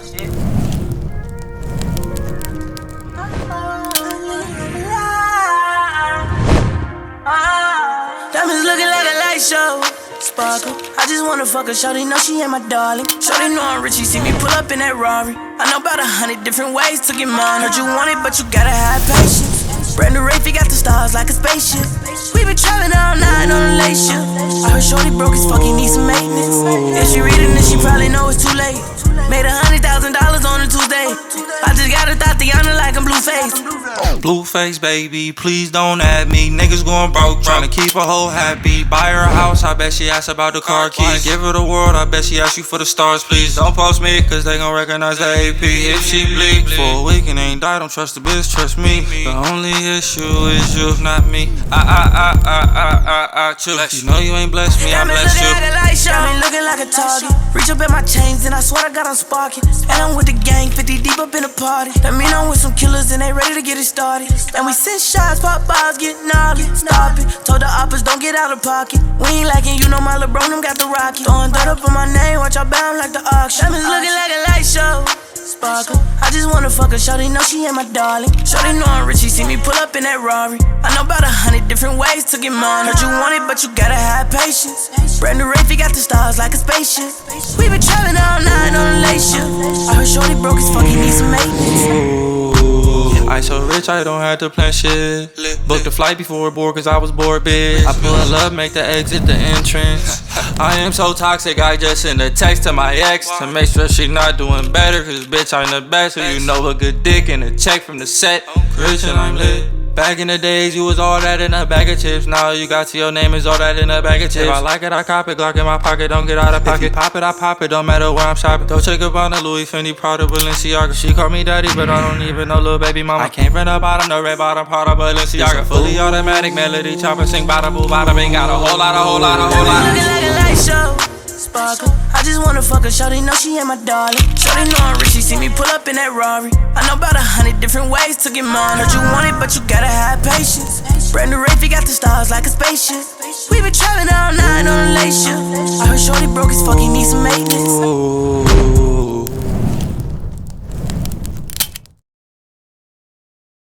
Diamonds looking like a light show. Sparkle. I just wanna fuck her, shorty know she ain't my darling. Shorty know I'm rich, she see me pull up in that Rari. I know about 100 different ways to get mine. Heard you want it, but you gotta have patience. Brand new Wraith, he got the stars like a spaceship. We been traveling all night on a late shift. I heard shorty broke as fuck, he need some maintenance. If she reading this, she probably know it's too late. Made $100,000 on a Tuesday. I just got a Tatiana like I'm Blueface. Blueface, baby, please don't add me. Niggas going broke, tryna keep a hoe happy. Buy her a house, I bet she asks about the car keys. Give her the world, I bet she asks you for the stars, please. Don't post me, cause they gon' recognize the AP. If she bleed for a week and ain't die, don't trust the bitch, trust me. The only issue is you, not me. I choose. You know you ain't blessed me, I bless you. Like a light show. Got me looking like a target. Reach up at my chains and I swear I got on sparking. And I'm with the gang, 50 deep up in the party. That mean I'm with some killers and they ready to get it started. And we send shots, pop bars, get gnarly. Stop it, told the oppas don't get out of pocket. We ain't lacking, you know my LeBron, them got the rocket. Throwing dirt up on my name, watch y'all bound like the auction. Diamonds looking like a light show. Sparkle. I just wanna fuck her, shorty know she ain't my darling. Shorty know I'm rich, she see me pull up in that Rari. I know about 100 different ways to get mine. Heard you want it, but you gotta have patience. Brand new Wraith, he got the stars like a spaceship. We been traveling all night on a late shift. I heard shorty broke as fuck, he need some maintenance. I so rich, I don't have to plan shit. Booked the flight before board, cause I was bored, bitch. I pull up, make the exit the entrance. I am so toxic, I just send a text to my ex to make sure she not doing better, cause bitch, I'm the best. So you know a good dick and a check from the set. Rich and I'm lit. Back in the days, you was all that in a bag of chips. Now you got to your name is all that in a bag of chips. If I like it, I cop it. Glock in my pocket, don't get out of pocket. If you pop it, I pop it, don't matter where I'm shopping. Don't check up on the Louis, Fendi, Prada, Balenciaga. She call me daddy, but I don't even know little baby mama. I came from the bottom, no red bottom, Prada, Balenciaga. Fully automatic melody, chopper, sing, bada, boo, bada, bing. Got a whole lot. Looking like a light show. Sparkle. I just wanna fuck her, shorty know she ain't my darling. Shorty know I'm rich, she see me pull up in that Rari. I know about 100 different ways to get mine. Heard you want it, but you gotta have patience. Brand new Wraith, he got the stars like a spaceship. We been traveling all night on a late